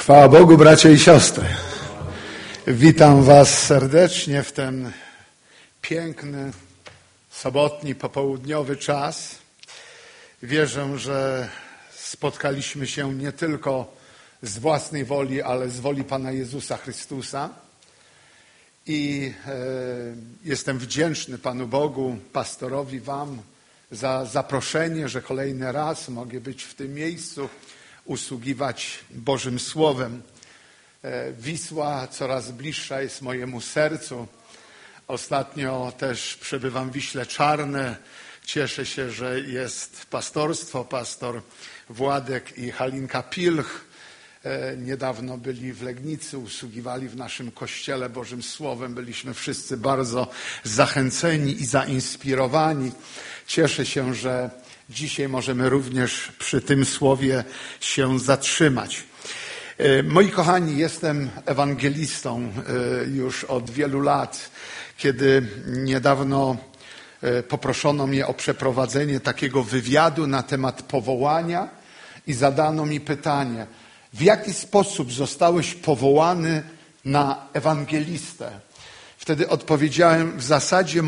Chwała Bogu, bracia i siostry. Witam was serdecznie w ten piękny, sobotni, popołudniowy czas. Wierzę, że spotkaliśmy się nie tylko z własnej woli, ale z woli Pana Jezusa Chrystusa. I jestem wdzięczny Panu Bogu, pastorowi, wam za zaproszenie, że kolejny raz mogę być w tym miejscu, usługiwać Bożym Słowem. Wisła coraz bliższa jest mojemu sercu. Ostatnio też przebywam w Wiśle Czarne. Cieszę się, że jest pastorstwo, pastor Władek i Halinka Pilch. Niedawno byli w Legnicy, usługiwali w naszym kościele Bożym Słowem. Byliśmy wszyscy bardzo zachęceni i zainspirowani. Cieszę się, że dzisiaj możemy również przy tym słowie się zatrzymać. Moi kochani, jestem ewangelistą już od wielu lat. Kiedy niedawno poproszono mnie o przeprowadzenie takiego wywiadu na temat powołania i zadano mi pytanie: w jaki sposób zostałeś powołany na ewangelistę? Wtedy odpowiedziałem, w zasadzie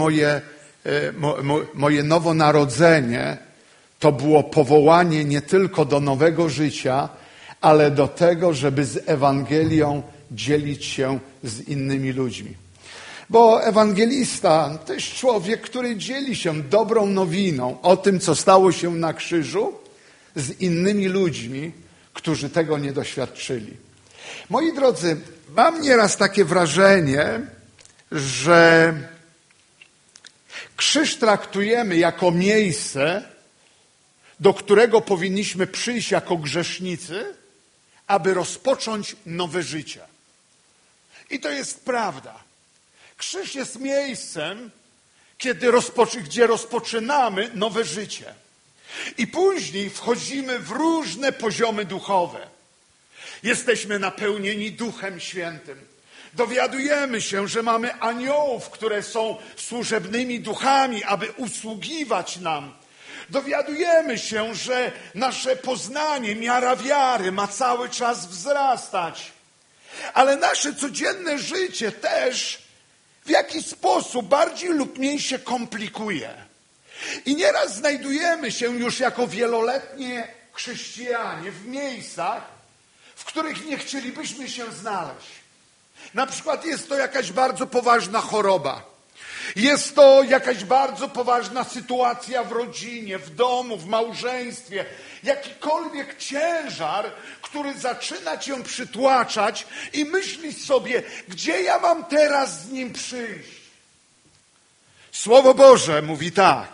moje nowonarodzenie to było powołanie nie tylko do nowego życia, ale do tego, żeby z Ewangelią dzielić się z innymi ludźmi. Bo ewangelista to jest człowiek, który dzieli się dobrą nowiną o tym, co stało się na krzyżu, z innymi ludźmi, którzy tego nie doświadczyli. Moi drodzy, mam nieraz takie wrażenie, że krzyż traktujemy jako miejsce, do którego powinniśmy przyjść jako grzesznicy, aby rozpocząć nowe życie. I to jest prawda. Krzyż jest miejscem, gdzie rozpoczynamy nowe życie. I później wchodzimy w różne poziomy duchowe. Jesteśmy napełnieni Duchem Świętym. Dowiadujemy się, że mamy aniołów, które są służebnymi duchami, aby usługiwać nam. Dowiadujemy się, że nasze poznanie, miara wiary ma cały czas wzrastać. Ale nasze codzienne życie też w jakiś sposób bardziej lub mniej się komplikuje. I nieraz znajdujemy się już jako wieloletnie chrześcijanie w miejscach, w których nie chcielibyśmy się znaleźć. Na przykład jest to jakaś bardzo poważna choroba. Jest to jakaś bardzo poważna sytuacja w rodzinie, w domu, w małżeństwie. Jakikolwiek ciężar, który zaczyna cię przytłaczać i myślisz sobie, gdzie ja mam teraz z nim przyjść? Słowo Boże mówi tak.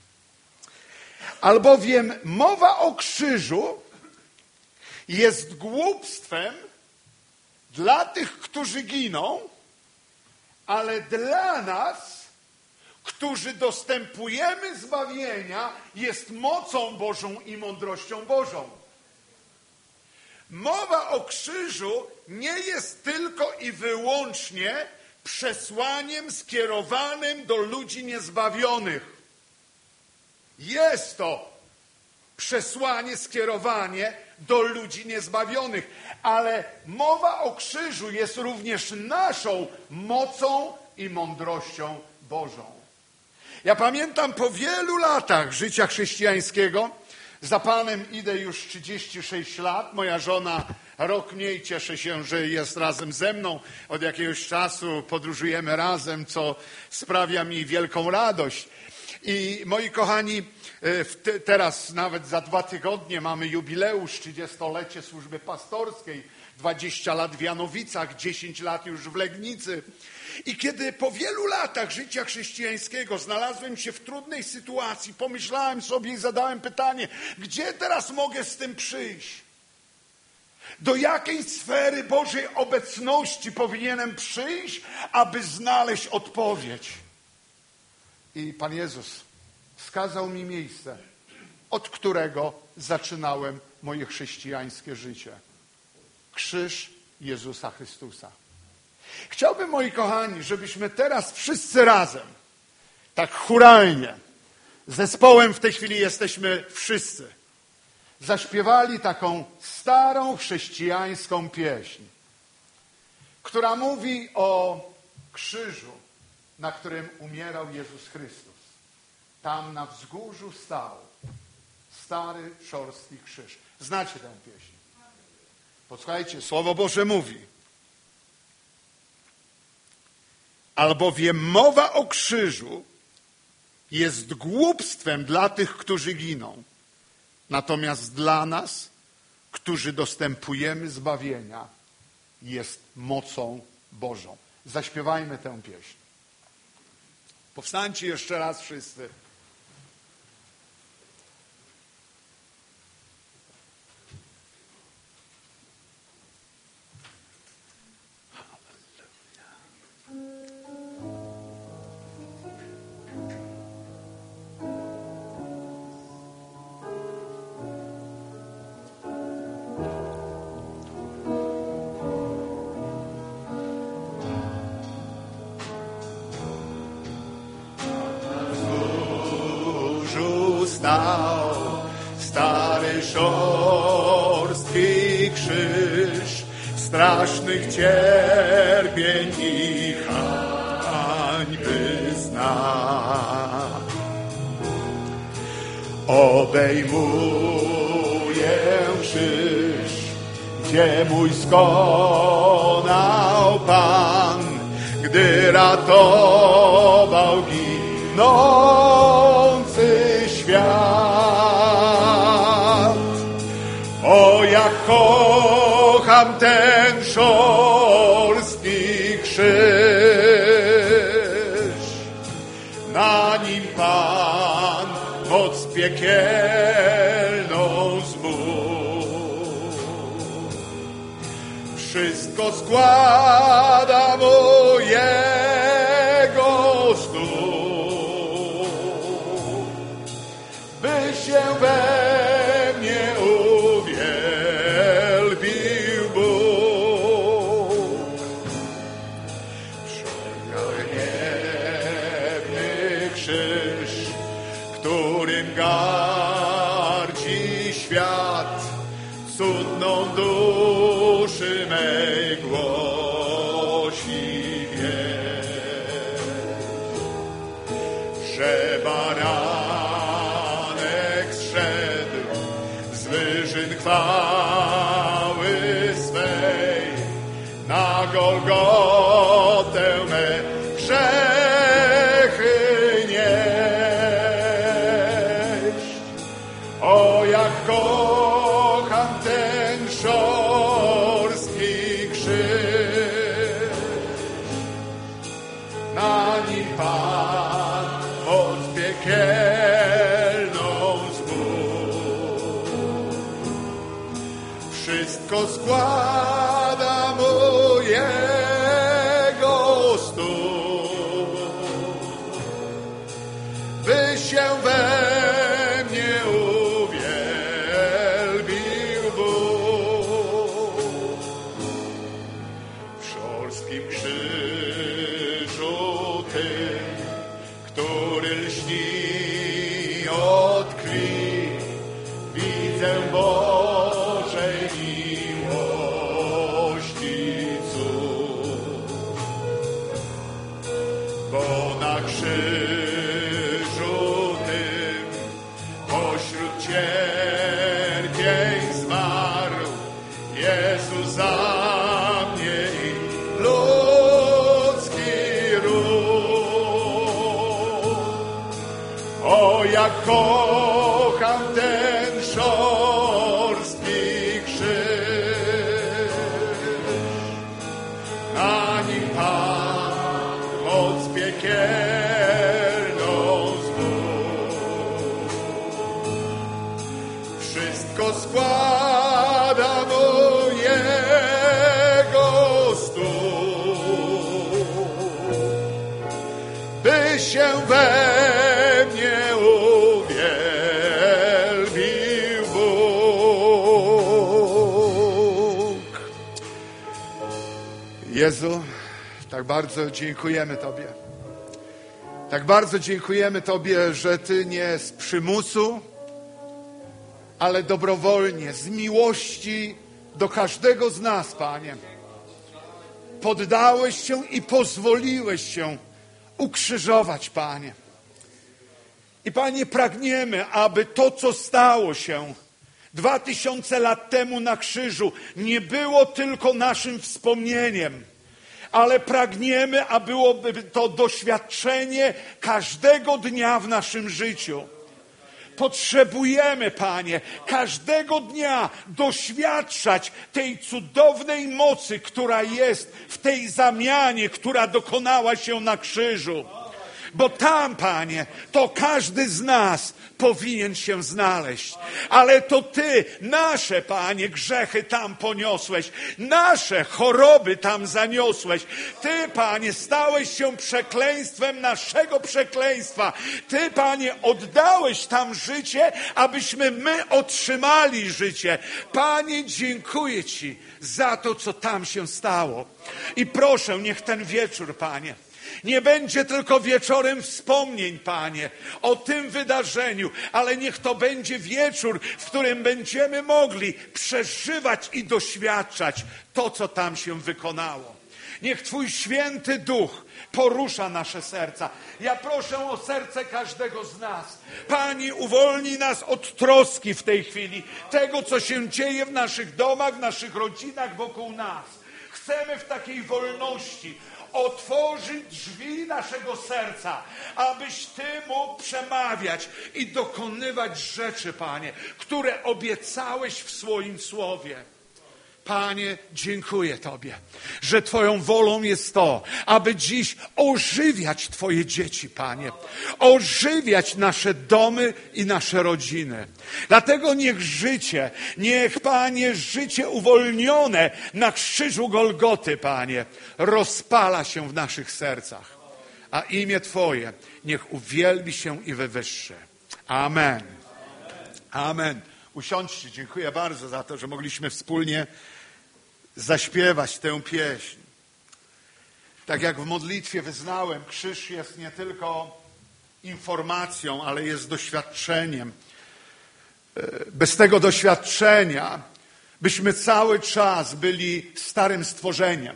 Albowiem mowa o krzyżu jest głupstwem dla tych, którzy giną, ale dla nas, którzy dostępujemy zbawienia, jest mocą Bożą i mądrością Bożą. Mowa o krzyżu nie jest tylko i wyłącznie przesłaniem skierowanym do ludzi niezbawionych. Jest to przesłanie, skierowanie do ludzi niezbawionych, ale mowa o krzyżu jest również naszą mocą i mądrością Bożą. Ja pamiętam po wielu latach życia chrześcijańskiego, za Panem idę już 36 lat, moja żona rok mniej, cieszę się, że jest razem ze mną. Od jakiegoś czasu podróżujemy razem, co sprawia mi wielką radość. I moi kochani, teraz nawet za 2 tygodnie mamy jubileusz, 30-lecie służby pastorskiej, 20 lat w Janowicach, 10 lat już w Legnicy. I kiedy po wielu latach życia chrześcijańskiego znalazłem się w trudnej sytuacji, pomyślałem sobie i zadałem pytanie, gdzie teraz mogę z tym przyjść? Do jakiej sfery Bożej obecności powinienem przyjść, aby znaleźć odpowiedź? I Pan Jezus wskazał mi miejsce, od którego zaczynałem moje chrześcijańskie życie. Krzyż Jezusa Chrystusa. Chciałbym, moi kochani, żebyśmy teraz wszyscy razem, tak chóralnie, zespołem w tej chwili jesteśmy wszyscy, zaśpiewali taką starą chrześcijańską pieśń, która mówi o krzyżu, na którym umierał Jezus Chrystus. Tam na wzgórzu stał stary, szorstki krzyż. Znacie tę pieśń? Posłuchajcie, Słowo Boże mówi: albowiem mowa o krzyżu jest głupstwem dla tych, którzy giną. Natomiast dla nas, którzy dostępujemy zbawienia, jest mocą Bożą. Zaśpiewajmy tę pieśń. Powstańcie jeszcze raz wszyscy. Stał stary, szorstki krzyż, strasznych cierpień i hańby zna. Obejmuję krzyż, gdzie mój skonał Pan, gdy ratował ginący świat. O, jak kocham ten szorstki krzyż, na nim Pan moc piekielną zmógł. Wszystko składa mu Jego stóp, by się we mnie uwielbił Bóg. Przegniewny krzyż, którym gardzi świat, cudną duszy mej głosi wieść, że baranek zszedł z wyżyn chwały swej, na Golgotę me grzechy nieść. O, jak kocham ten szorstki krzyż, na nim Pan moc piekielną zmógł. Wszystko składa mu Jego stóp, by się we mnie uwielbił Bóg. W szorstkim krzyżu tym, który lśni od krwi, widzę Bożej miłości cud. Bo na krzyżu tym pośród cierpień zmarł Jezus za mnie i ludzki ród. O, jak kocham ten szorstki krzyż, na nim Pan moc piekielną zmógł. Wszystko składa mu Jego stóp, by się we mnie uwielbił Bóg. Jezu, tak bardzo dziękujemy Tobie. Tak bardzo dziękujemy Tobie, że Ty nie z przymusu, ale dobrowolnie, z miłości do każdego z nas, Panie. Poddałeś się i pozwoliłeś się ukrzyżować, Panie. I Panie, pragniemy, aby to, co stało się 2000 lat temu na krzyżu, nie było tylko naszym wspomnieniem, ale pragniemy, aby byłoby to doświadczenie każdego dnia w naszym życiu. Potrzebujemy, Panie, każdego dnia doświadczać tej cudownej mocy, która jest w tej zamianie, która dokonała się na krzyżu. Bo tam, Panie, to każdy z nas powinien się znaleźć. Ale to Ty, nasze, Panie, grzechy tam poniosłeś. Nasze choroby tam zaniosłeś. Ty, Panie, stałeś się przekleństwem naszego przekleństwa. Ty, Panie, oddałeś tam życie, abyśmy my otrzymali życie. Panie, dziękuję Ci za to, co tam się stało. I proszę, niech ten wieczór, Panie, nie będzie tylko wieczorem wspomnień, Panie, o tym wydarzeniu, ale niech to będzie wieczór, w którym będziemy mogli przeżywać i doświadczać to, co tam się wykonało. Niech Twój święty duch porusza nasze serca. Ja proszę o serce każdego z nas. Panie, uwolnij nas od troski w tej chwili, tego, co się dzieje w naszych domach, w naszych rodzinach, wokół nas. Chcemy w takiej wolności otworzyć drzwi naszego serca, abyś Ty mógł przemawiać i dokonywać rzeczy, Panie, które obiecałeś w swoim słowie. Panie, dziękuję Tobie, że Twoją wolą jest to, aby dziś ożywiać Twoje dzieci, Panie. Ożywiać nasze domy i nasze rodziny. Dlatego niech, Panie, życie uwolnione na krzyżu Golgoty, Panie, rozpala się w naszych sercach. A imię Twoje niech uwielbi się i wywyższy. Amen. Amen. Usiądźcie. Dziękuję bardzo za to, że mogliśmy wspólnie zaśpiewać tę pieśń. Tak jak w modlitwie wyznałem, krzyż jest nie tylko informacją, ale jest doświadczeniem. Bez tego doświadczenia byśmy cały czas byli starym stworzeniem.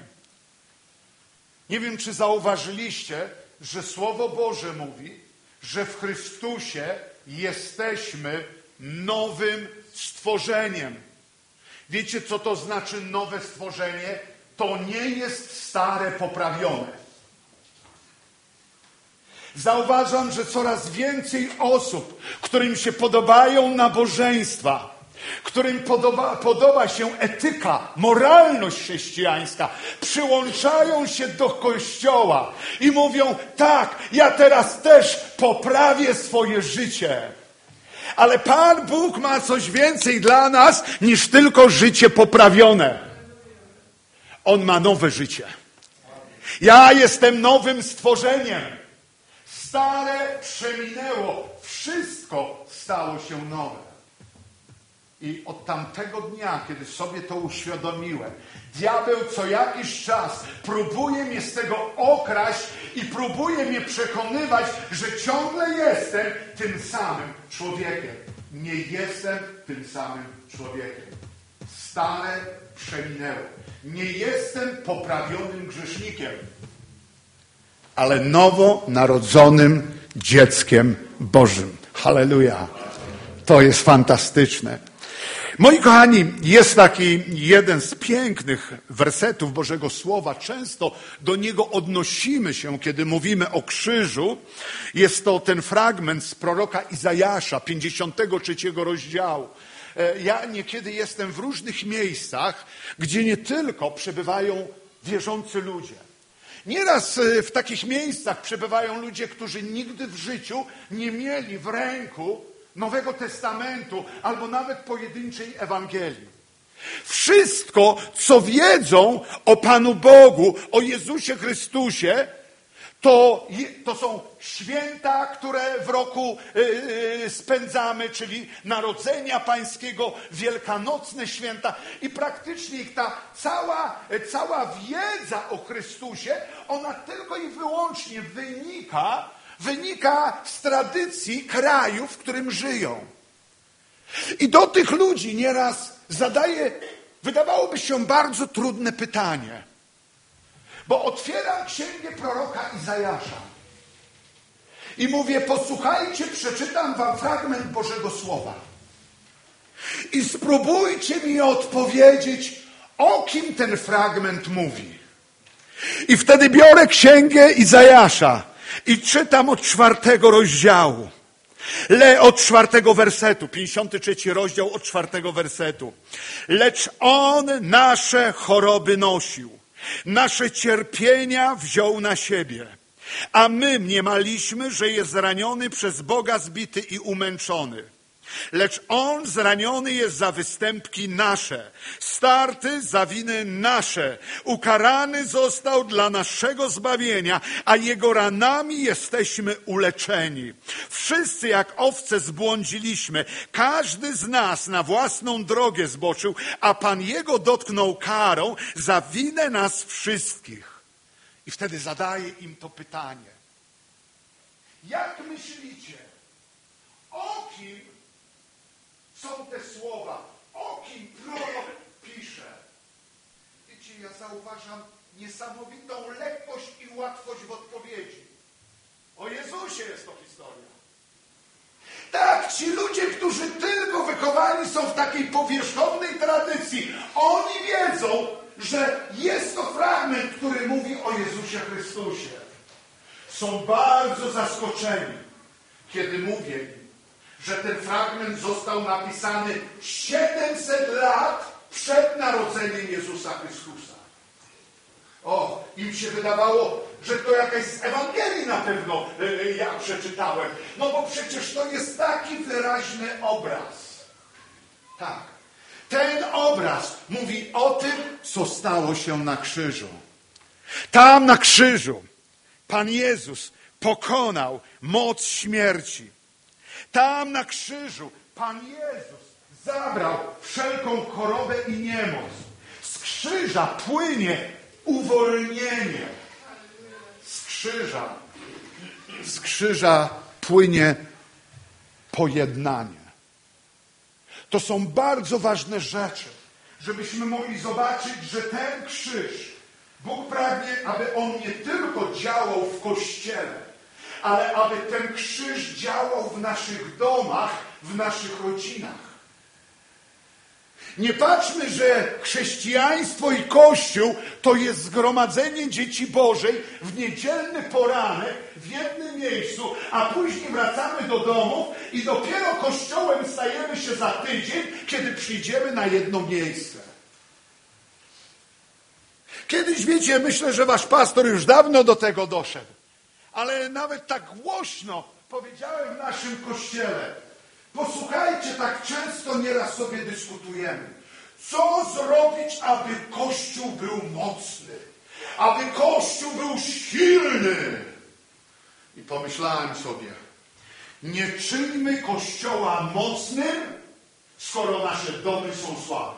Nie wiem, czy zauważyliście, że Słowo Boże mówi, że w Chrystusie jesteśmy nowym stworzeniem. Wiecie, co to znaczy nowe stworzenie? To nie jest stare poprawione. Zauważam, że coraz więcej osób, którym się podobają nabożeństwa, którym podoba się etyka, moralność chrześcijańska, przyłączają się do Kościoła i mówią, tak, ja teraz też poprawię swoje życie. Ale Pan Bóg ma coś więcej dla nas niż tylko życie poprawione. On ma nowe życie. Ja jestem nowym stworzeniem. Stare przeminęło. Wszystko stało się nowe. I od tamtego dnia, kiedy sobie to uświadomiłem, diabeł co jakiś czas próbuje mnie z tego okraść i próbuje mnie przekonywać, że ciągle jestem tym samym człowiekiem. Nie jestem tym samym człowiekiem. Stare przeminęło. Nie jestem poprawionym grzesznikiem, ale nowo narodzonym dzieckiem Bożym. Halleluja. To jest fantastyczne. Moi kochani, jest taki jeden z pięknych wersetów Bożego Słowa. Często do niego odnosimy się, kiedy mówimy o krzyżu. Jest to ten fragment z proroka Izajasza, 53 rozdziału. Ja niekiedy jestem w różnych miejscach, gdzie nie tylko przebywają wierzący ludzie. Nieraz w takich miejscach przebywają ludzie, którzy nigdy w życiu nie mieli w ręku Nowego Testamentu albo nawet pojedynczej Ewangelii. Wszystko, co wiedzą o Panu Bogu, o Jezusie Chrystusie, to są święta, które w roku spędzamy, czyli Narodzenia Pańskiego, wielkanocne święta i praktycznie ich ta cała wiedza o Chrystusie, ona tylko i wyłącznie wynika z tradycji kraju, w którym żyją. I do tych ludzi nieraz zadaję, wydawałoby się, bardzo trudne pytanie. Bo otwieram księgę proroka Izajasza i mówię, posłuchajcie, przeczytam wam fragment Bożego Słowa. I spróbujcie mi odpowiedzieć, o kim ten fragment mówi. I wtedy biorę księgę Izajasza i czytam od 4 rozdziału. Od 4 wersetu, 53 rozdział od 4 wersetu. Lecz On nasze choroby nosił, nasze cierpienia wziął na siebie. A my mniemaliśmy, że jest zraniony przez Boga, zbity i umęczony. Lecz On zraniony jest za występki nasze, starty za winy nasze, ukarany został dla naszego zbawienia, a Jego ranami jesteśmy uleczeni. Wszyscy jak owce zbłądziliśmy, każdy z nas na własną drogę zboczył, a Pan Jego dotknął karą za winę nas wszystkich. I wtedy zadaję im to pytanie. Jak myślicie, o kim są te słowa? O kim prorok pisze? Wiecie, ja zauważam niesamowitą lekkość i łatwość w odpowiedzi. O Jezusie jest to historia. Tak, ci ludzie, którzy tylko wychowani są w takiej powierzchownej tradycji, oni wiedzą, że jest to fragment, który mówi o Jezusie Chrystusie. Są bardzo zaskoczeni, kiedy mówię im, że ten fragment został napisany 700 lat przed narodzeniem Jezusa Chrystusa. O, im się wydawało, że to jakaś z Ewangelii na pewno ja przeczytałem. No bo przecież to jest taki wyraźny obraz. Tak. Ten obraz mówi o tym, co stało się na krzyżu. Tam na krzyżu Pan Jezus pokonał moc śmierci. Tam na krzyżu Pan Jezus zabrał wszelką chorobę i niemoc. Z krzyża płynie uwolnienie. Z krzyża płynie pojednanie. To są bardzo ważne rzeczy, żebyśmy mogli zobaczyć, że ten krzyż, Bóg pragnie, aby on nie tylko działał w Kościele, ale aby ten krzyż działał w naszych domach, w naszych rodzinach. Nie patrzmy, że chrześcijaństwo i Kościół to jest zgromadzenie dzieci Bożej w niedzielny poranek w jednym miejscu, a później wracamy do domów i dopiero Kościołem stajemy się za tydzień, kiedy przyjdziemy na jedno miejsce. Kiedyś, wiecie, myślę, że wasz pastor już dawno do tego doszedł, ale nawet tak głośno powiedziałem w naszym Kościele. Posłuchajcie, tak często nieraz sobie dyskutujemy. Co zrobić, aby Kościół był mocny? Aby Kościół był silny? I pomyślałem sobie, nie czyńmy Kościoła mocnym, skoro nasze domy są słabe.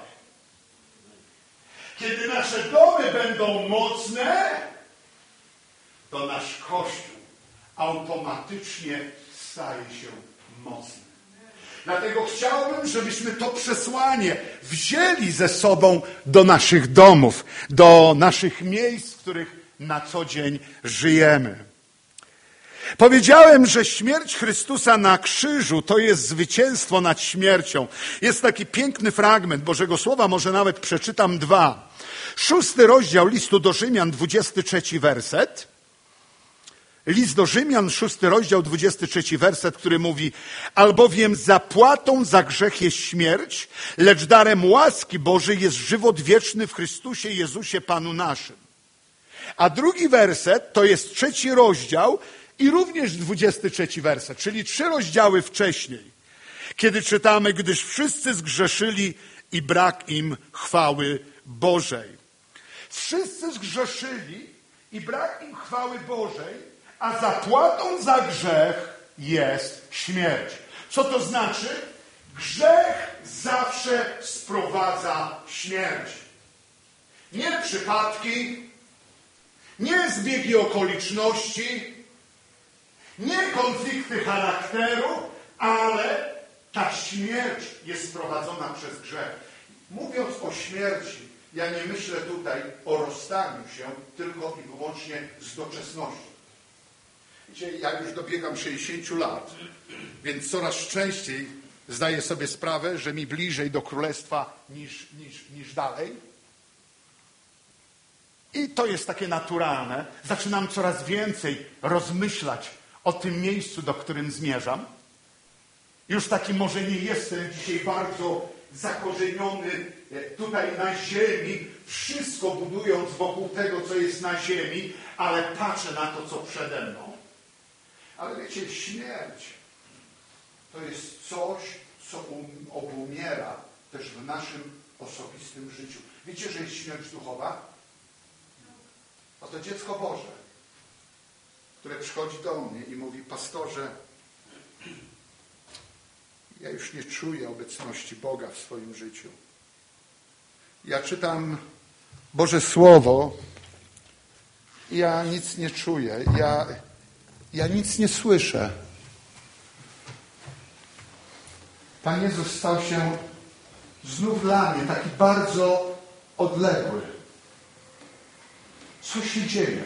Kiedy nasze domy będą mocne, to nasz Kościół automatycznie staje się mocny. Dlatego chciałbym, żebyśmy to przesłanie wzięli ze sobą do naszych domów, do naszych miejsc, w których na co dzień żyjemy. Powiedziałem, że śmierć Chrystusa na krzyżu to jest zwycięstwo nad śmiercią. Jest taki piękny fragment Bożego Słowa, może nawet przeczytam 2. 6 rozdział listu do Rzymian, 23 werset. List do Rzymian, 6 rozdział, 23 werset, który mówi: albowiem zapłatą za grzech jest śmierć, lecz darem łaski Bożej jest żywot wieczny w Chrystusie Jezusie Panu naszym. A drugi werset to jest 3 rozdział i również 23 werset, czyli 3 rozdziały wcześniej, kiedy czytamy: gdyż wszyscy zgrzeszyli i brak im chwały Bożej. Wszyscy zgrzeszyli i brak im chwały Bożej, a zapłatą za grzech jest śmierć. Co to znaczy? Grzech zawsze sprowadza śmierć. Nie przypadki, nie zbiegi okoliczności, nie konflikty charakteru, ale Ta śmierć jest sprowadzona przez grzech. Mówiąc o śmierci, ja nie myślę tutaj o rozstaniu się tylko i wyłącznie z doczesnością. Wiecie, ja już dobiegam 60 lat, więc coraz częściej zdaję sobie sprawę, że mi bliżej do królestwa niż dalej. I to jest takie naturalne. Zaczynam coraz więcej rozmyślać o tym miejscu, do którym zmierzam. Już taki może nie jestem dzisiaj bardzo zakorzeniony tutaj na ziemi, wszystko budując wokół tego, co jest na ziemi, ale patrzę na to, co przede mną. Ale wiecie, śmierć to jest coś, co obumiera też w naszym osobistym życiu. Wiecie, że jest śmierć duchowa? Oto dziecko Boże, które przychodzi do mnie i mówi: pastorze, ja już nie czuję obecności Boga w swoim życiu. Ja czytam Boże Słowo i ja nic nie czuję. Ja nic nie słyszę. Pan Jezus stał się znów dla mnie taki bardzo odległy. Co się dzieje?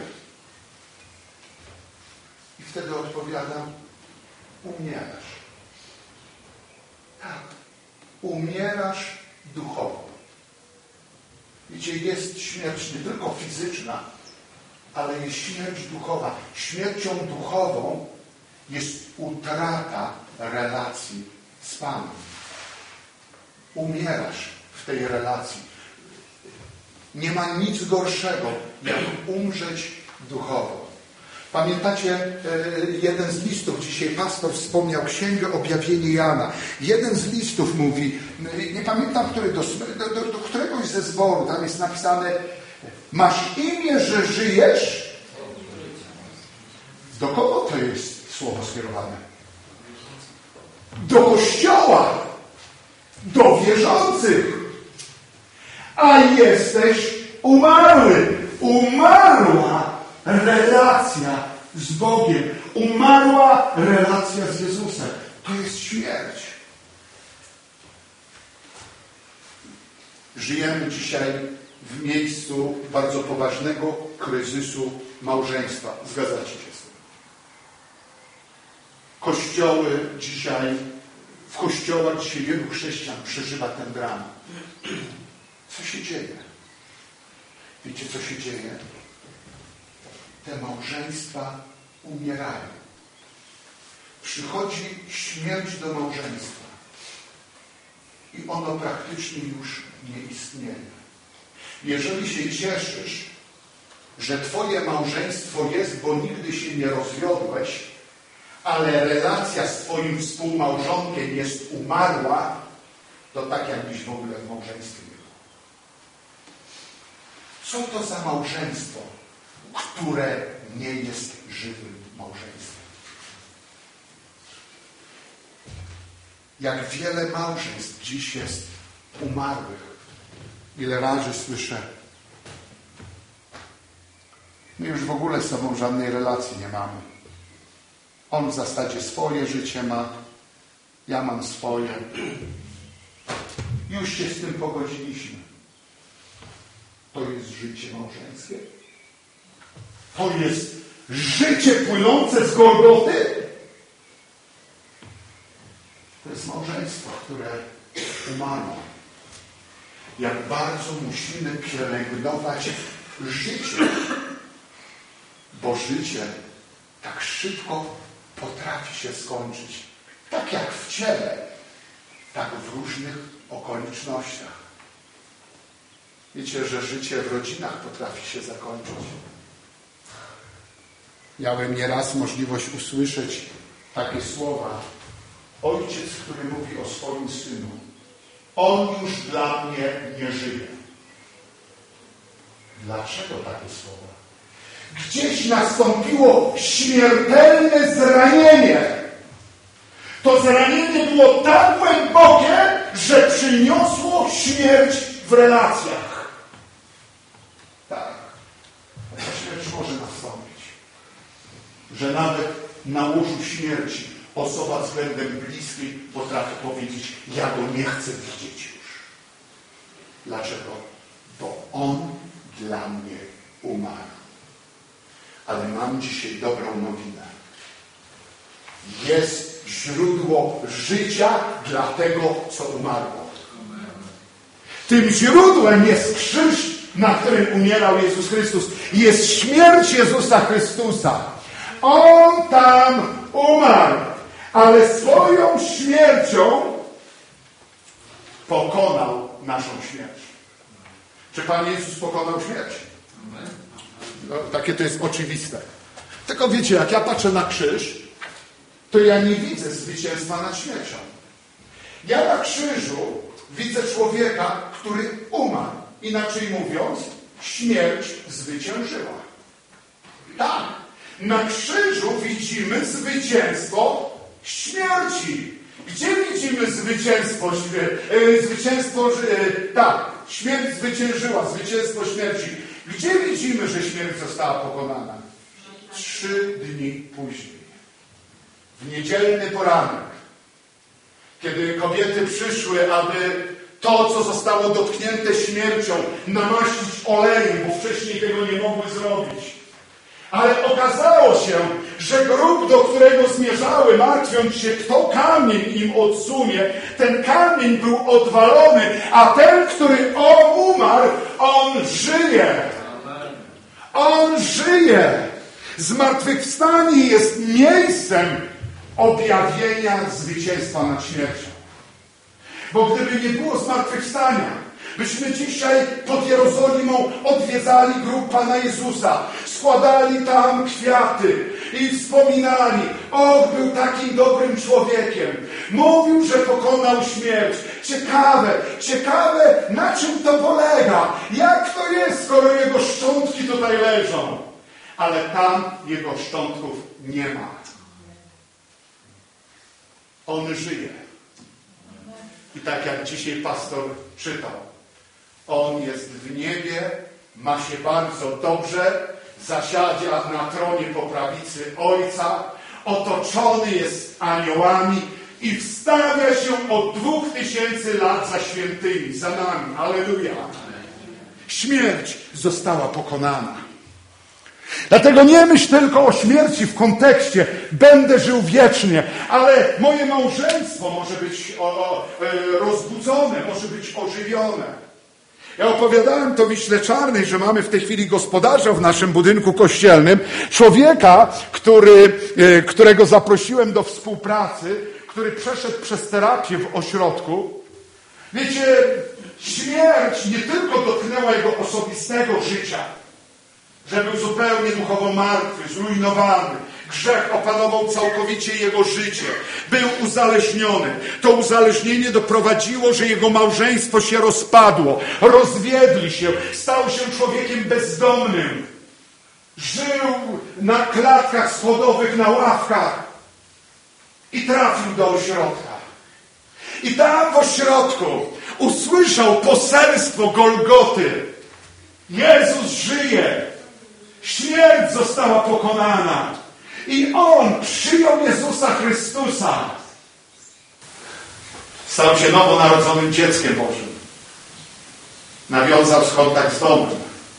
I wtedy odpowiadam: umierasz. Tak, umierasz duchowo. Wiecie, jest śmierć nie tylko fizyczna, ale jest śmierć duchowa. Śmiercią duchową jest utrata relacji z Panem. Umierasz w tej relacji. Nie ma nic gorszego, jak umrzeć duchowo. Pamiętacie jeden z listów, dzisiaj pastor wspomniał Księgę Objawienie Jana. Jeden z listów mówi, nie pamiętam, który, do któregoś ze zboru, tam jest napisane: masz imię, że żyjesz? Do kogo to jest słowo skierowane? Do Kościoła, do wierzących. A jesteś umarły. Umarła relacja z Bogiem. Umarła relacja z Jezusem. To jest śmierć. Żyjemy dzisiaj w miejscu bardzo poważnego kryzysu małżeństwa. Zgadzacie się z tym? W kościołach dzisiaj wielu chrześcijan przeżywa ten dramat. Co się dzieje? Wiecie, co się dzieje? Te małżeństwa umierają. Przychodzi śmierć do małżeństwa i ono praktycznie już nie istnieje. Jeżeli się cieszysz, że twoje małżeństwo jest, bo nigdy się nie rozwiodłeś, ale relacja z twoim współmałżonkiem jest umarła, to tak jakbyś w ogóle w małżeństwie nie był. Co to za małżeństwo, które nie jest żywym małżeństwem? Jak wiele małżeństw dziś jest umarłych. Ile razy słyszę: my już w ogóle z sobą żadnej relacji nie mamy. On w zasadzie swoje życie ma, ja mam swoje. Już się z tym pogodziliśmy. To jest życie małżeńskie? To jest życie płynące z Golgoty? To jest małżeństwo, które umarło. Jak bardzo musimy pielęgnować życie, bo życie tak szybko potrafi się skończyć. Tak jak w ciele, tak w różnych okolicznościach. Wiecie, że życie w rodzinach potrafi się zakończyć. Miałem nieraz możliwość usłyszeć takie słowa. Ojciec, który mówi o swoim synu: on już dla mnie nie żyje. Dlaczego takie słowa? Gdzieś nastąpiło śmiertelne zranienie. To zranienie było tak głębokie, że przyniosło śmierć w relacjach. Tak. Ta śmierć może nastąpić. Że nawet na łożu śmierci osoba względem bliskiej potrafi powiedzieć: ja go nie chcę widzieć już. Dlaczego? Bo on dla mnie umarł. Ale mam dzisiaj dobrą nowinę. Jest źródło życia dla tego, co umarło. Tym źródłem jest krzyż, na którym umierał Jezus Chrystus. Jest śmierć Jezusa Chrystusa. On tam umarł, ale swoją śmiercią pokonał naszą śmierć. Czy Pan Jezus pokonał śmierć? No, takie to jest oczywiste. Tylko wiecie, jak ja patrzę na krzyż, to ja nie widzę zwycięstwa nad śmiercią. Ja na krzyżu widzę człowieka, który umarł. Inaczej mówiąc, śmierć zwyciężyła. Tak, na krzyżu widzimy zwycięstwo śmierci. Gdzie widzimy zwycięstwo? Tak, śmierć zwyciężyła, zwycięstwo śmierci. Gdzie widzimy, że śmierć została pokonana? 3 dni później. W niedzielny poranek, kiedy kobiety przyszły, aby to, co zostało dotknięte śmiercią, namaścić olejem, bo wcześniej tego nie mogły zrobić. Ale okazało się, że grób, do którego zmierzały, martwiąc się, kto kamień im odsunie, ten kamień był odwalony, a ten, który umarł, on żyje. On żyje. Zmartwychwstanie jest miejscem objawienia zwycięstwa nad śmiercią. Bo gdyby nie było zmartwychwstania, byśmy dzisiaj pod Jerozolimą odwiedzali grób Pana Jezusa, składali tam kwiaty i wspominali: o, był takim dobrym człowiekiem, mówił, że pokonał śmierć. Ciekawe, na czym to polega, jak to jest, skoro jego szczątki tutaj leżą. Ale tam jego szczątków nie ma. On żyje. I tak jak dzisiaj pastor czytał, on jest w niebie, ma się bardzo dobrze, zasiadzie na tronie po prawicy Ojca, otoczony jest aniołami i wstawia się od 2000 lat za świętymi, za nami. Alleluja. Śmierć została pokonana. Dlatego nie myśl tylko o śmierci w kontekście będę żył wiecznie, ale moje małżeństwo może być rozbudzone, może być ożywione. Ja opowiadałem to Wiśle Czarnej, że mamy w tej chwili gospodarza w naszym budynku kościelnym, człowieka, którego zaprosiłem do współpracy, który przeszedł przez terapię w ośrodku. Wiecie, śmierć nie tylko dotknęła jego osobistego życia, że był zupełnie duchowo martwy, zrujnowany. Grzech opanował całkowicie jego życie. Był uzależniony. To uzależnienie doprowadziło, że jego małżeństwo się rozpadło. Rozwiedli się. Stał się człowiekiem bezdomnym. Żył na klatkach schodowych, na ławkach. I trafił do ośrodka. I tam w ośrodku usłyszał poselstwo Golgoty. Jezus żyje. Śmierć została pokonana. I on przyjął Jezusa Chrystusa. Stał się nowonarodzonym dzieckiem Bożym. Nawiązał kontakt z domem.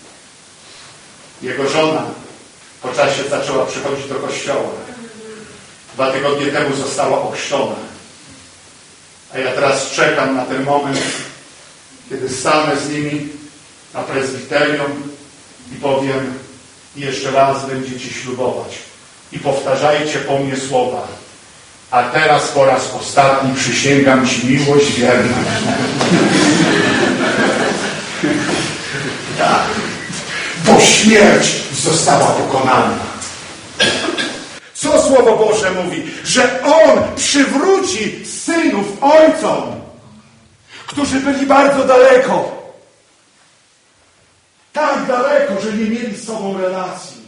Jego żona po czasie zaczęła przychodzić do kościoła. 2 tygodnie temu została ochrzczona. A ja teraz czekam na ten moment, kiedy stanę z nimi na prezbiterium i powiem: jeszcze raz będziecie ślubować i powtarzajcie po mnie słowa: a teraz po raz ostatni przysięgam Ci miłość, wierność. Tak, bo śmierć została pokonana. Co Słowo Boże mówi? Że On przywróci synów ojcom, którzy byli bardzo daleko. Tak daleko, że nie mieli z sobą relacji.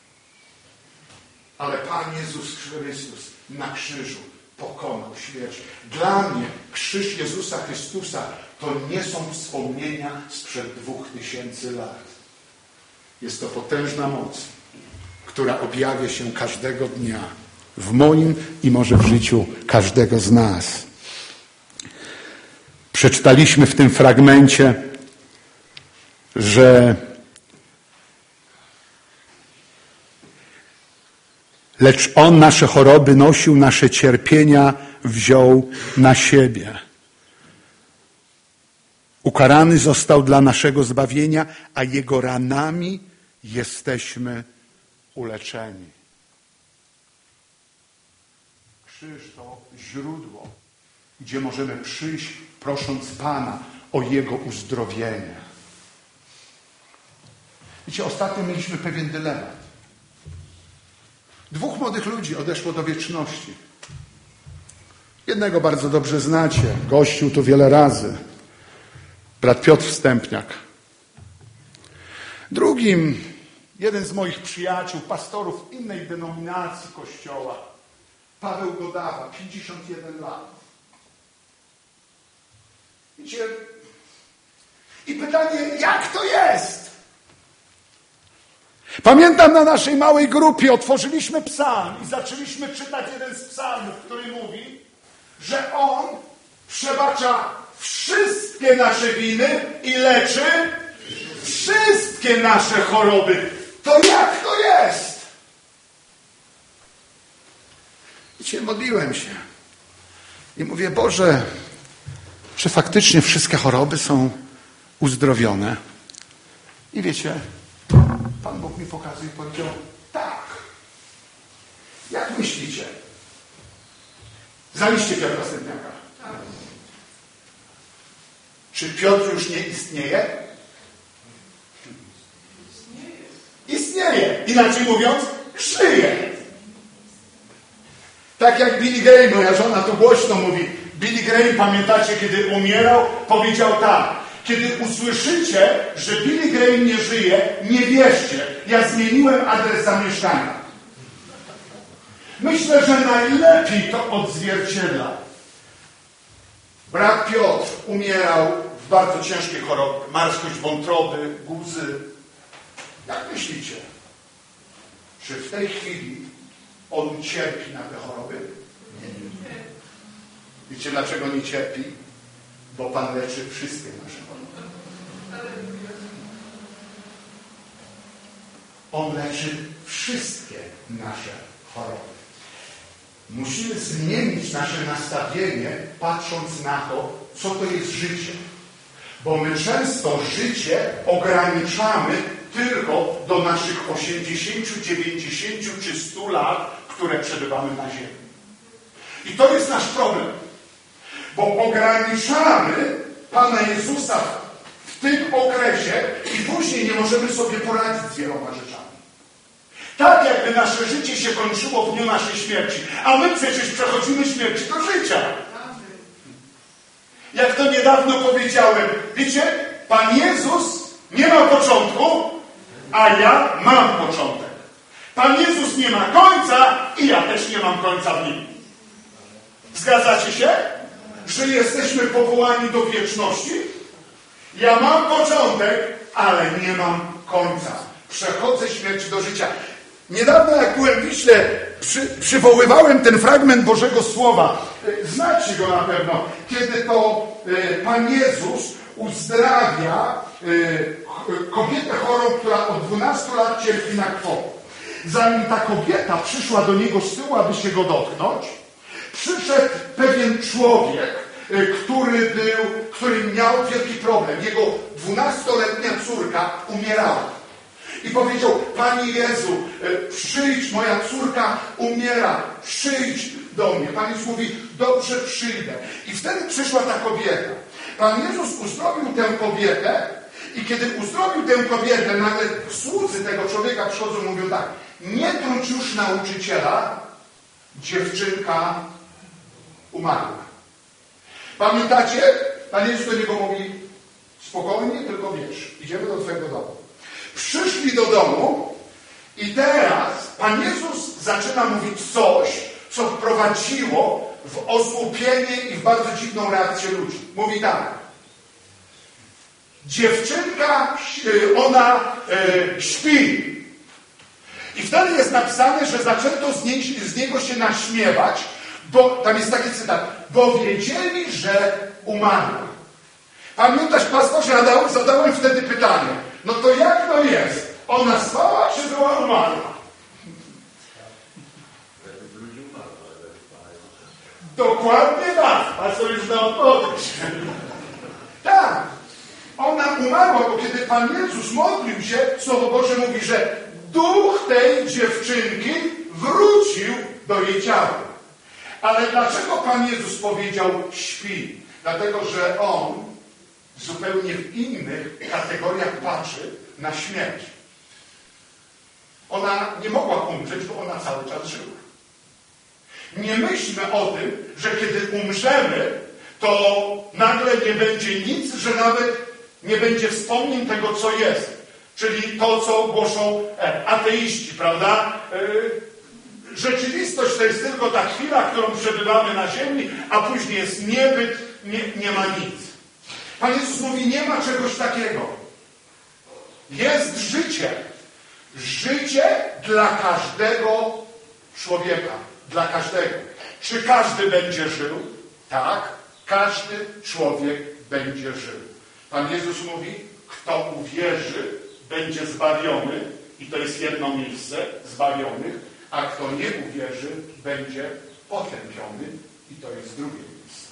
Ale Pan Jezus Chrystus na krzyżu pokonał śmierć. Dla mnie krzyż Jezusa Chrystusa to nie są wspomnienia sprzed 2000 lat. Jest to potężna moc, która objawia się każdego dnia w moim i może w życiu każdego z nas. Przeczytaliśmy w tym fragmencie, że lecz On nasze choroby nosił, nasze cierpienia wziął na siebie. Ukarany został dla naszego zbawienia, a Jego ranami jesteśmy uleczeni. Krzyż to źródło, gdzie możemy przyjść, prosząc Pana o Jego uzdrowienie. Wiecie, ostatnio mieliśmy pewien dylemat. 2 młodych ludzi odeszło do wieczności. Jednego bardzo dobrze znacie, gościł tu wiele razy. Brat Piotr Wstępniak. Drugim, jeden z moich przyjaciół, pastorów innej denominacji Kościoła, Paweł Godawa, 51 lat. Wiecie, i pytanie, jak to jest? Pamiętam, na naszej małej grupie otworzyliśmy psalm i zaczęliśmy czytać jeden z psalmów, który mówi, że On przebacza wszystkie nasze winy i leczy wszystkie nasze choroby. To jak to jest? Wiecie, modliłem się i mówię, Boże, czy faktycznie wszystkie choroby są uzdrowione? I wiecie, Pan Bóg mi pokazuje i powiedział, tak. Jak myślicie? Znaliście Piotra Wstępniaka? Tak. Czy Piotr już nie istnieje? Istnieje. Inaczej mówiąc, żyje. Tak jak Billy Graham, moja żona to głośno mówi. Billy Graham, pamiętacie, kiedy umierał, powiedział tak. Kiedy usłyszycie, że Billy Graham nie żyje, nie wierzcie. Ja zmieniłem adres zamieszkania. Myślę, że najlepiej to odzwierciedla. Brat Piotr umierał w bardzo ciężkiej chorobie. Marskość wątroby, guzy. Jak myślicie? Czy w tej chwili on cierpi na te choroby? Nie. Wiecie, dlaczego nie cierpi? Bo Pan leczy wszystkie nasze choroby. On leczy wszystkie nasze choroby. Musimy zmienić nasze nastawienie, patrząc na to, co to jest życie. Bo my często życie ograniczamy tylko do naszych 80, 90 czy 100 lat, które przebywamy na ziemi. I to jest nasz problem. Bo ograniczamy Pana Jezusa w tym okresie i później nie możemy sobie poradzić z wieloma rzeczami. Tak jakby nasze życie się kończyło w dniu naszej śmierci. A my przecież przechodzimy śmierci do życia. Jak to niedawno powiedziałem, wiecie, Pan Jezus nie ma początku, a ja mam początek. Pan Jezus nie ma końca i ja też nie mam końca w Nim. Zgadzacie się? Że jesteśmy powołani do wieczności? Ja mam początek, ale nie mam końca. Przechodzę śmierci do życia. Niedawno, jak byłem w Wiśle, przywoływałem ten fragment Bożego Słowa. Znacie go na pewno. Kiedy to Pan Jezus uzdrawia kobietę chorą, która od 12 lat cierpi na krwotok. Zanim ta kobieta przyszła do Niego z tyłu, aby się Go dotknąć, przyszedł pewien człowiek, który miał wielki problem. Jego 12-letnia córka umierała. I powiedział, Panie Jezu, przyjdź, moja córka umiera, przyjdź do mnie. Pan Jezus mówi, dobrze, przyjdę. I wtedy przyszła ta kobieta. Pan Jezus uzdrowił tę kobietę i kiedy uzdrowił tę kobietę, nagle słudzy tego człowieka przychodzą i mówią tak, nie trąć już nauczyciela, dziewczynka umarła. Pamiętacie? Pan Jezus do niego mówi, spokojnie, tylko wiesz, idziemy do twojego domu. Przyszli do domu i teraz Pan Jezus zaczyna mówić coś, co wprowadziło w osłupienie i w bardzo dziwną reakcję ludzi. Mówi tak. Dziewczynka, ona śpi. I wtedy jest napisane, że zaczęto z niego się naśmiewać, bo tam jest taki cytat, bo wiedzieli, że umarła. Pamiętasz, pastorze, ja zadałem wtedy pytanie, no to jak to jest? Ona spała, czy była umarła? Dokładnie tak. Pastor już na odpowiedź. Tak. Ona umarła, bo kiedy Pan Jezus modlił się, Słowo Boże mówi, że duch tej dziewczynki wrócił do jej ciała. Ale dlaczego Pan Jezus powiedział śpi? Dlatego, że On zupełnie w innych kategoriach patrzy na śmierć. Ona nie mogła umrzeć, bo ona cały czas żyła. Nie myślmy o tym, że kiedy umrzemy, to nagle nie będzie nic, że nawet nie będzie wspomnień tego, co jest. Czyli to, co głoszą ateiści, prawda? Rzeczywistość to jest tylko ta chwila, którą przebywamy na ziemi, a później jest niebyt, nie ma nic. Pan Jezus mówi, nie ma czegoś takiego. Jest życie. Życie dla każdego człowieka. Dla każdego. Czy każdy będzie żył? Tak. Każdy człowiek będzie żył. Pan Jezus mówi, kto uwierzy, będzie zbawiony. I to jest jedno miejsce zbawionych. A kto nie uwierzy, będzie potępiony. I to jest drugie miejsce.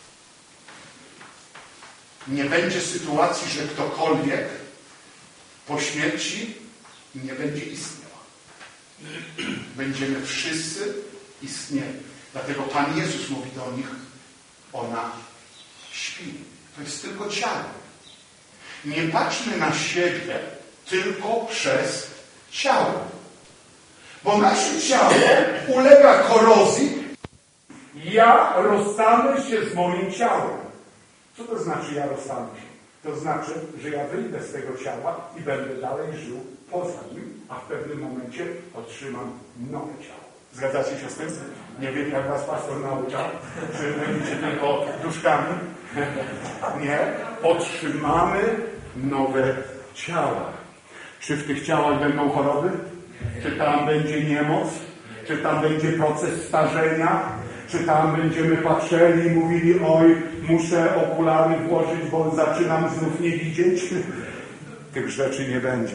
Nie będzie sytuacji, że ktokolwiek po śmierci nie będzie istniał. Będziemy wszyscy istnieli. Dlatego Pan Jezus mówi do nich, ona śpi. To jest tylko ciało. Nie patrzmy na siebie tylko przez ciało. Bo nasze ciało ulega korozji. Ja rozstanę się z moim ciałem. Co to znaczy ja rozstanę się? To znaczy, że ja wyjdę z tego ciała i będę dalej żył poza nim, a w pewnym momencie otrzymam nowe ciało. Zgadzacie się z tym? Nie wiem, jak was pastor nauczał. Czy będziecie tylko duszkami? Nie. Otrzymamy nowe ciała. Czy w tych ciałach będą choroby? Czy tam będzie niemoc? Czy tam będzie proces starzenia? Czy tam będziemy patrzyli i mówili, oj, muszę okulary włożyć, bo zaczynam znów nie widzieć? Tych rzeczy nie będzie.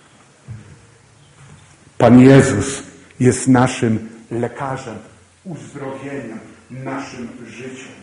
Pan Jezus jest naszym lekarzem, uzdrowieniem, naszym życiem.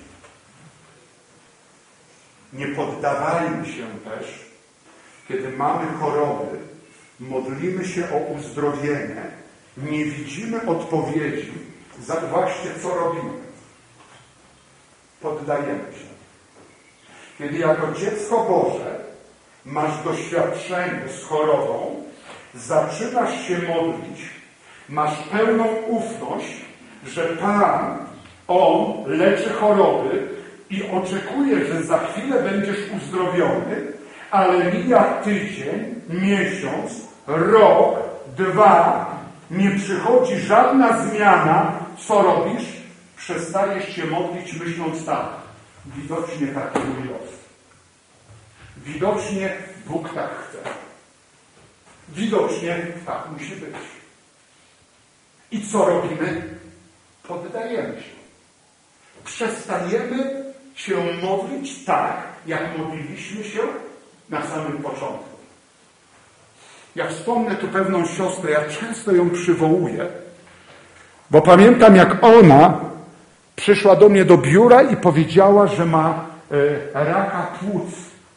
Nie poddawajmy się też, kiedy mamy choroby, modlimy się o uzdrowienie, nie widzimy odpowiedzi. Zauważcie, co robimy. Poddajemy się. Kiedy jako dziecko Boże masz doświadczenie z chorobą, zaczynasz się modlić, masz pełną ufność, że Pan, On leczy choroby i oczekuje, że za chwilę będziesz uzdrowiony, ale mija tydzień, miesiąc, rok, 2, nie przychodzi żadna zmiana, co robisz? Przestajesz się modlić, myśląc tak. Widocznie taki mój los. Widocznie Bóg tak chce. Widocznie tak musi być. I co robimy? Poddajemy się. Przestaniemy się modlić tak, jak modliliśmy się na samym początku. Ja wspomnę tu pewną siostrę, ja często ją przywołuję, bo pamiętam, jak ona przyszła do mnie do biura i powiedziała, że ma raka płuc.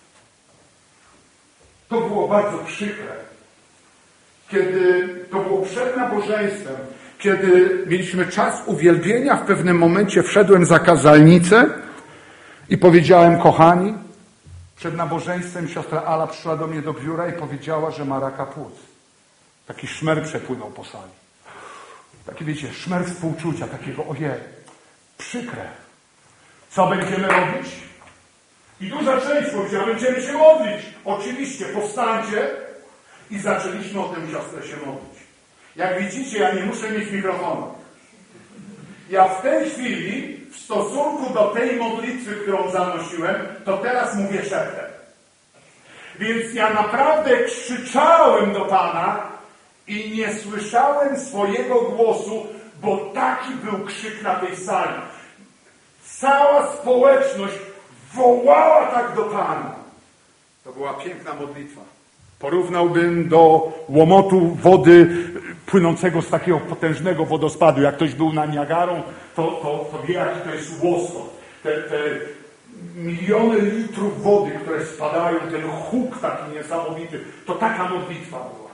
To było bardzo przykre. Kiedy to było przed nabożeństwem, kiedy mieliśmy czas uwielbienia, w pewnym momencie wszedłem za kazalnicę i powiedziałem, kochani, przed nabożeństwem siostra Ala przyszła do mnie do biura i powiedziała, że ma raka płuc. Taki szmer przepłynął po sali. Taki, wiecie, szmer współczucia, takiego, ojej, przykre. Co będziemy robić? I duża część powiedziała, będziemy się modlić. Oczywiście, powstańcie. I zaczęliśmy o tę siostrę się modlić. Jak widzicie, ja nie muszę mieć mikrofonu. Ja w tej chwili, w stosunku do tej modlitwy, którą zanosiłem, to teraz mówię szeptem. Więc ja naprawdę krzyczałem do Pana i nie słyszałem swojego głosu, bo taki był krzyk na tej sali. Cała społeczność wołała tak do Pana. To była piękna modlitwa. Porównałbym do łomotu wody płynącego z takiego potężnego wodospadu. Jak ktoś był na Niagarą, to wie, jaki to jest łoskot. Te miliony litrów wody, które spadają, ten huk taki niesamowity, to taka modlitwa była.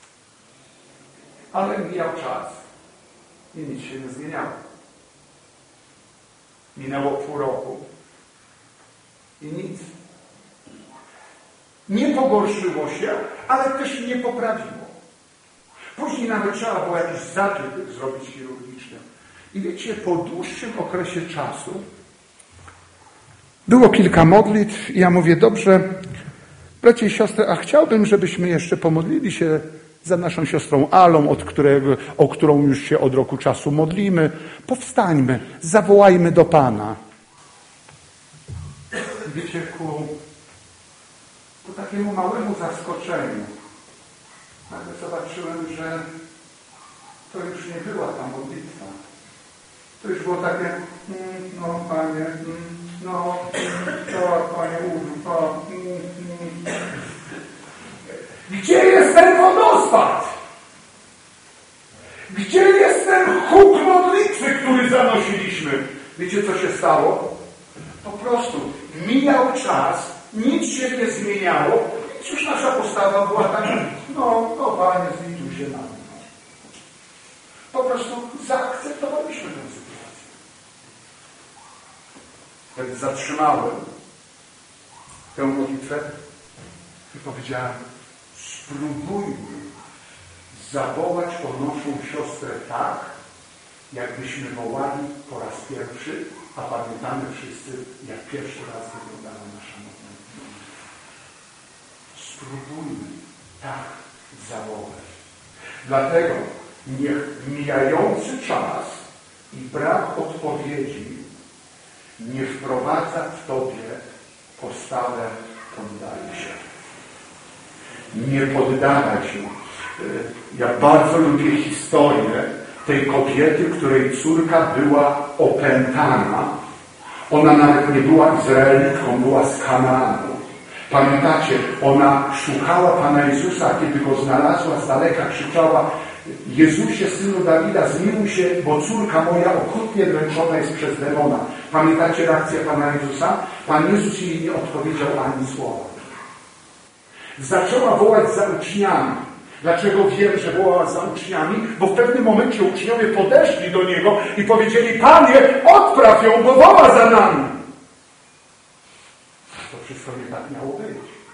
Ale mijał czas i nic się nie zmieniało. Minęło pół roku i nic. Nie pogorszyło się, ale też nie poprawiło. Później nawet trzeba było jakiś zabieg zrobić chirurgiczny. I wiecie, po dłuższym okresie czasu było kilka modlitw i ja mówię, dobrze, bracia i siostry, a chciałbym, żebyśmy jeszcze pomodlili się za naszą siostrą Alą, o którą już się od roku czasu modlimy. Powstańmy, zawołajmy do Pana. Wiecie, ku takiemu małemu zaskoczeniu nagle zobaczyłem, że to już nie była ta modlitwa. To już było takie, no Panie, Panie użył, Gdzie jest ten wodospad? Gdzie jest ten huk modlitwy, który zanosiliśmy? Wiecie, co się stało? Po prostu mijał czas, nic się nie zmieniało, więc już nasza postawa była taka, Panie, zlituj się na mnie. Po prostu zaakceptowaliśmy tę sytuację. Więc zatrzymałem tę modlitwę i powiedziałem, spróbujmy zawołać o naszą siostrę tak, jakbyśmy wołali po raz pierwszy, a pamiętamy wszyscy, jak pierwszy raz wyglądała nasza modlitwa. Spróbujmy tak zawołać. Dlatego niech mijający czas i brak odpowiedzi nie wprowadza w tobie postawę poddaj się. Nie poddawaj się. Ja bardzo lubię historię tej kobiety, której córka była opętana. Ona nawet nie była Izraelitką, była z Kanaanu. Pamiętacie, ona szukała Pana Jezusa, kiedy Go znalazła, z daleka krzyczała: Jezusie, Synu Dawida, zmiłuj się, bo córka moja okrutnie dręczona jest przez demona. Pamiętacie reakcję Pana Jezusa? Pan Jezus jej nie odpowiedział ani słowa. Zaczęła wołać za uczniami. Dlaczego wiem, że wołała za uczniami? Bo w pewnym momencie uczniowie podeszli do Niego i powiedzieli: Panie, odpraw ją, bo woła za nami. To wszystko nie tak miało być.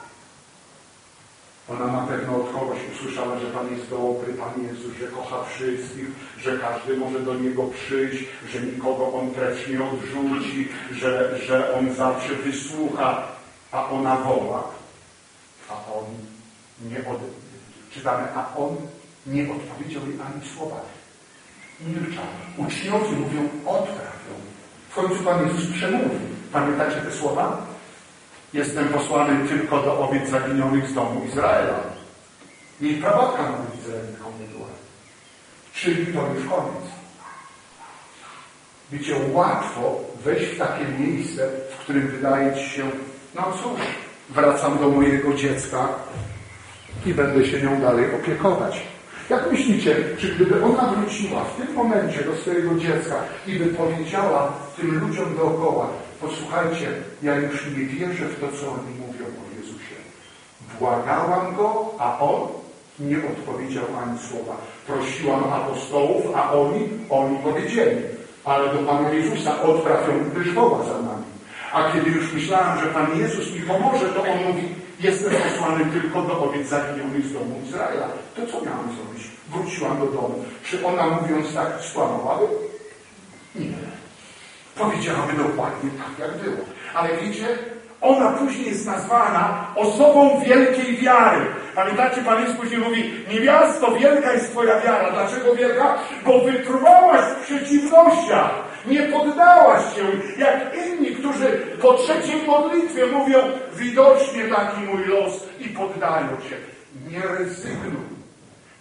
Ona na pewno od kogoś usłyszała, że Pan jest dobry, Pan Jezus, że kocha wszystkich, że każdy może do Niego przyjść, że nikogo On precz nie odrzuci, że On zawsze wysłucha, a ona woła, a On nie czytamy, a On nie odpowiedział jej ani słowa. Milczał. Uczniowie mówią: odpraw ją. W końcu Pan Jezus przemówił. Pamiętacie te słowa? Jestem posłany tylko do owiec zaginionych z domu Izraela. Jej prabatka nawet Izraelitką nie była. Czyli to już koniec. Wiecie, łatwo wejść w takie miejsce, w którym wydaje ci się: no cóż, wracam do mojego dziecka i będę się nią dalej opiekować. Jak myślicie, czy gdyby ona wróciła w tym momencie do swojego dziecka i by powiedziała tym ludziom dookoła: posłuchajcie, ja już nie wierzę w to, co oni mówią o Jezusie. Błagałam Go, a On nie odpowiedział ani słowa. Prosiłam apostołów, a oni powiedzieli: ale do Pana Jezusa odpraw ją, gdyż woła za nami. A kiedy już myślałem, że Pan Jezus mi pomoże, to On mówi: jestem posłany tylko do owiec zaginionych z domu Izraela. To co miałam zrobić? Wróciłam do domu. Czy ona, mówiąc tak, skłamałaby? Nie. Powiedziałaby dokładnie tak, jak było. Ale wiecie, ona później jest nazwana osobą wielkiej wiary. Pamiętacie, Pan Jezus później mówi: niewiasto, wielka jest Twoja wiara. Dlaczego wielka? Bo wytrwałaś w przeciwnościach. Nie poddałaś się, jak inni, którzy po trzeciej modlitwie mówią: widocznie taki mój los, i poddają się. Nie rezygnuj.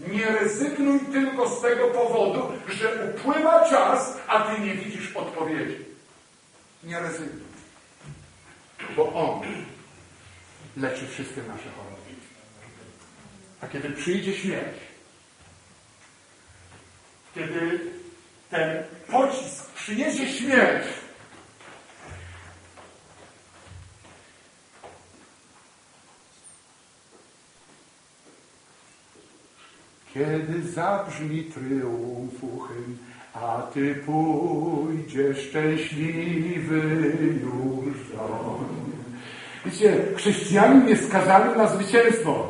Nie rezygnuj tylko z tego powodu, że upływa czas, a ty nie widzisz odpowiedzi. Nie rezygnuj. Bo On leczy wszystkie nasze choroby. A kiedy przyjdzie śmierć, kiedy ten pocisk przyniesie śmierć, kiedy zabrzmi triumfu hymn, a ty pójdziesz szczęśliwy już do mnie. Wiecie, chrześcijanin jest skazany na zwycięstwo.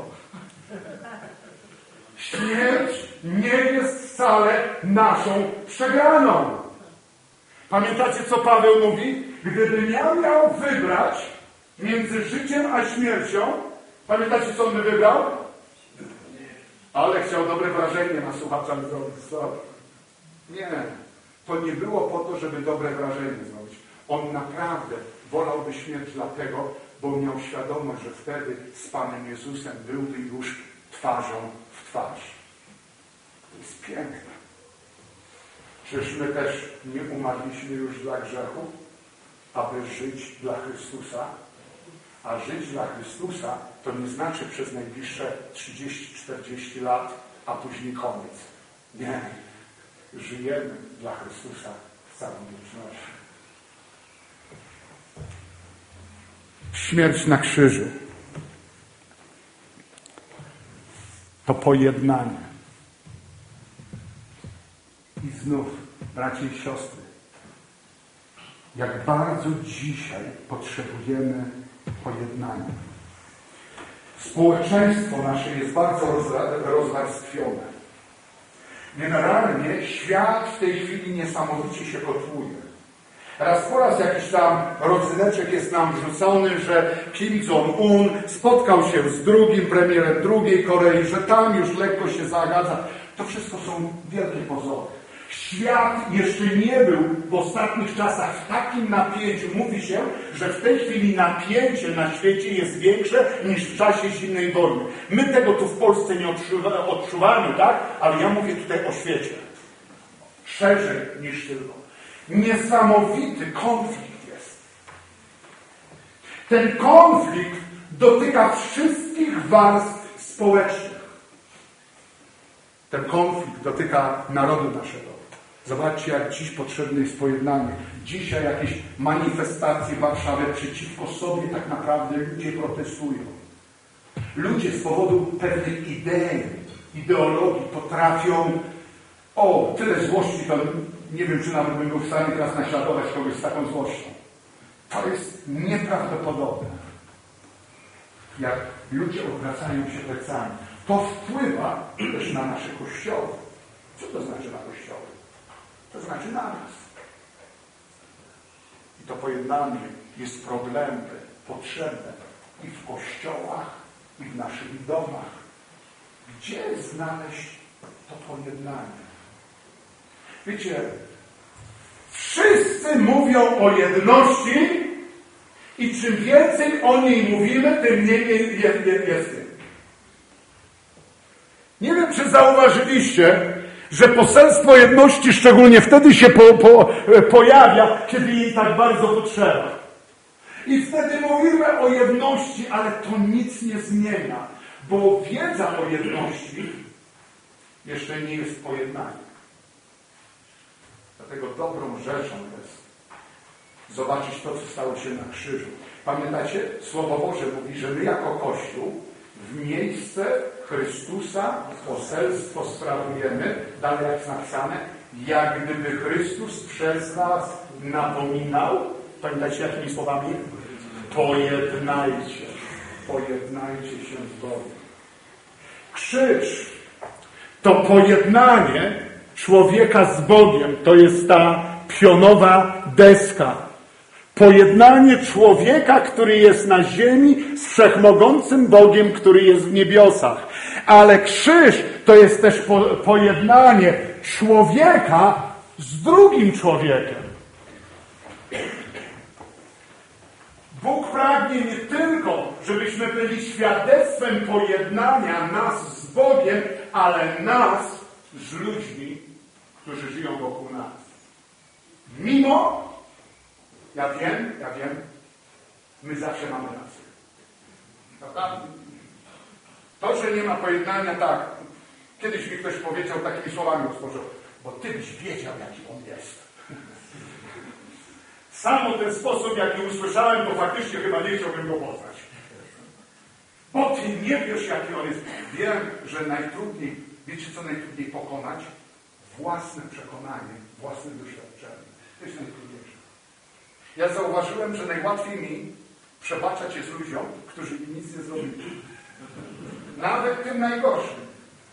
Śmierć nie jest wcale naszą przegraną. Pamiętacie, co Paweł mówi? Gdybym ja miał wybrać między życiem a śmiercią, pamiętacie, co on by wybrał? Ale chciał dobre wrażenie na słuchaczach zrobić. Nie. To nie było po to, żeby dobre wrażenie zrobić. On naprawdę wolałby śmierć dlatego, bo miał świadomość, że wtedy z Panem Jezusem byłby już twarzą w twarz. To jest piękne. Czyż my też nie umarliśmy już dla grzechu, aby żyć dla Chrystusa? A żyć dla Chrystusa to nie znaczy przez najbliższe 30-40 lat, a później koniec. Nie. Żyjemy dla Chrystusa w całą wieczność. Śmierć na krzyżu to pojednanie. I znów, bracia i siostry, jak bardzo dzisiaj potrzebujemy pojednania. Społeczeństwo nasze jest bardzo rozwarstwione. Generalnie świat w tej chwili niesamowicie się kotłuje. Raz po raz jakiś tam rodzyneczek jest nam wrzucony, że Kim Jong-un spotkał się z drugim premierem drugiej Korei, że tam już lekko się zagadza. To wszystko są wielkie pozory. Świat jeszcze nie był w ostatnich czasach w takim napięciu. Mówi się, że w tej chwili napięcie na świecie jest większe niż w czasie zimnej wojny. My tego tu w Polsce nie odczuwamy, tak? Ale ja mówię tutaj o świecie. Szerzej niż tylko. Niesamowity konflikt jest. Ten konflikt dotyka wszystkich warstw społecznych. Ten konflikt dotyka narodu naszego. Zobaczcie, jak dziś potrzebne jest pojednanie. Dzisiaj jakieś manifestacje w Warszawie przeciwko sobie tak naprawdę ludzie protestują. Ludzie z powodu pewnych idei, ideologii potrafią tyle złości, to nie wiem, czy nawet bym był w stanie teraz naśladować kogoś z taką złością. To jest nieprawdopodobne. Jak ludzie odwracają się plecami. To wpływa też na nasze kościoły. Co to znaczy na kościoły? To znaczy na nas. I to pojednanie jest problemem, potrzebne i w kościołach, i w naszych domach. Gdzie znaleźć to pojednanie? Wiecie, wszyscy mówią o jedności i czym więcej o niej mówimy, tym mniej jest tym. Nie wiem, czy zauważyliście, że poselstwo jedności szczególnie wtedy się pojawia, kiedy jej tak bardzo potrzeba. I wtedy mówimy o jedności, ale to nic nie zmienia, bo wiedza o jedności jeszcze nie jest pojednaniem. Dlatego dobrą rzeczą jest zobaczyć to, co stało się na krzyżu. Pamiętacie? Słowo Boże mówi, że my jako Kościół w miejsce Chrystusa poselstwo sprawujemy, dalej jak jest napisane, jak gdyby Chrystus przez nas napominał. Pamiętacie jakimi słowami? Pojednajcie. Pojednajcie się z Bogiem. Krzyż to pojednanie człowieka z Bogiem. To jest ta pionowa deska. Pojednanie człowieka, który jest na ziemi, z wszechmogącym Bogiem, który jest w niebiosach. Ale krzyż to jest też pojednanie człowieka z drugim człowiekiem. Bóg pragnie nie tylko, żebyśmy byli świadectwem pojednania nas z Bogiem, ale nas z ludźmi, którzy żyją wokół nas. Mimo, ja wiem, my zawsze mamy rację. Prawda? To, że nie ma pojednania, tak. Kiedyś mi ktoś powiedział takimi słowami, Gospodarzu, bo ty byś wiedział, jaki on jest. Samo ten sposób, jaki usłyszałem, to faktycznie chyba nie chciałbym go poznać. Bo ty nie wiesz, jaki on jest. Wiem, że najtrudniej, wiecie co najtrudniej pokonać? Własne przekonanie, własne doświadczenie. To jest najtrudniejsze. Ja zauważyłem, że najłatwiej mi przebaczać jest ludziom, którzy mi nic nie zrobili. Nawet tym najgorszym.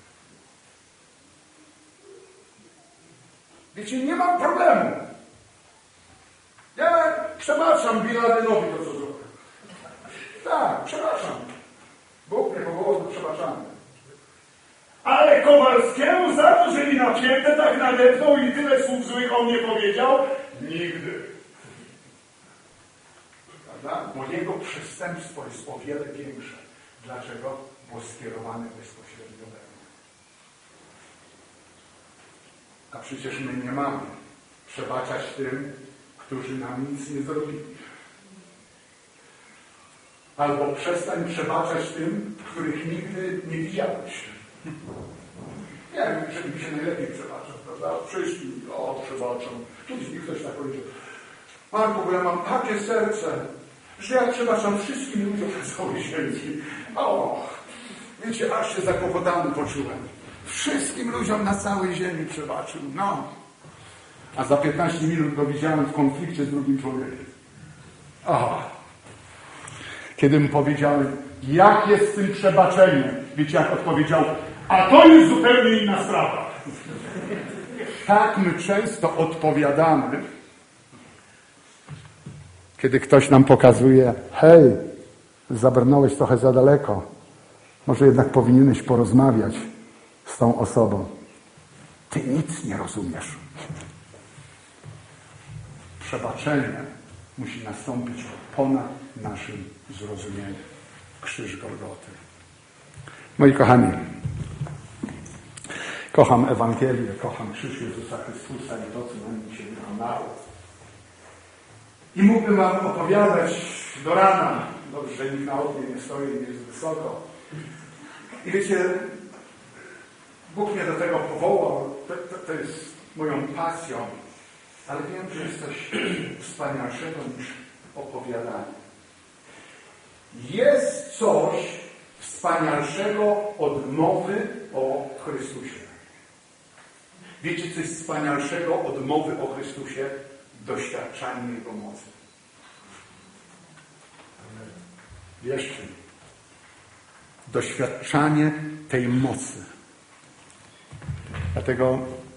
Wiecie, nie mam problemu. Ja przebaczam Bin Ladenowi to, co zrobił. Tak, przepraszam. Bóg mnie powołał do przebaczania. Ale Kowalskiemu za to, że mi na piętę tak nadepnął i tyle słów złych o mnie powiedział? Nigdy. Prawda? Bo jego przestępstwo jest o wiele większe. Dlaczego? Bo skierowane bezpośrednio we mnie. A przecież my nie mamy przebaczać tym, którzy nam nic nie zrobili. Albo przestań przebaczać tym, których nigdy nie widziałeś. Nie wiem, żeby mi się najlepiej przebaczał, prawda? Przyszli, przebaczam. Kiedyś mi ktoś tak powiedział, Marku, bo ja mam takie serce, że ja przebaczam wszystkim ludziom na całej ziemi. Wiecie, aż się zakłopotany poczułem. Wszystkim ludziom na całej ziemi przebaczył. A za 15 minut go widziałem w konflikcie z drugim człowiekiem. Kiedy mu powiedziałem, jak jest z tym przebaczeniem, wiecie, jak odpowiedział, a to jest zupełnie inna sprawa. Tak my często odpowiadamy, kiedy ktoś nam pokazuje, hej, zabrnąłeś trochę za daleko. Może jednak powinieneś porozmawiać z tą osobą. Ty nic nie rozumiesz. Przebaczenie musi nastąpić ponad naszym zrozumieniem. Krzyż Golgoty. Moi kochani, kocham Ewangelię, kocham krzyż Jezusa Chrystusa i to, co na nim się wykonało. I mógłbym wam opowiadać do rana. Dobrze, że nikt na oknie nie stoi, nie jest wysoko. I wiecie, Bóg mnie do tego powołał. To jest moją pasją. Ale wiem, że jest coś wspanialszego niż opowiadanie. Jest coś wspanialszego od mowy o Chrystusie. Wiecie, co jest wspanialszego od mowy o Chrystusie? Doświadczanie Jego mocy. Wierzcie mi. Doświadczanie tej mocy. Dlatego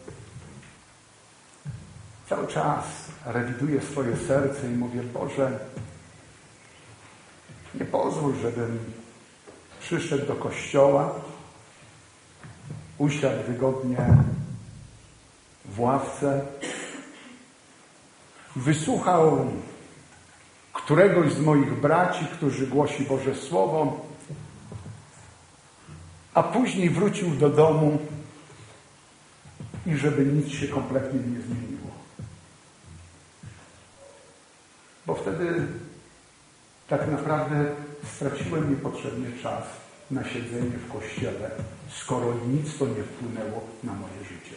cały czas rewiduję swoje serce i mówię, Boże, nie pozwól, żebym przyszedł do kościoła, usiadł wygodnie w ławce, wysłuchał któregoś z moich braci, którzy głosi Boże Słowo, a później wrócił do domu i żeby nic się kompletnie nie zmieniło. Bo wtedy tak naprawdę straciłem niepotrzebnie czas na siedzenie w kościele, skoro nic to nie wpłynęło na moje życie.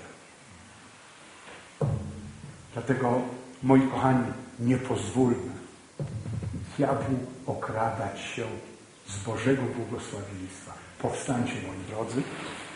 Dlatego, moi kochani, nie pozwólmy diabłu okradać się z Bożego błogosławieństwa. Powstańcie, moi drodzy.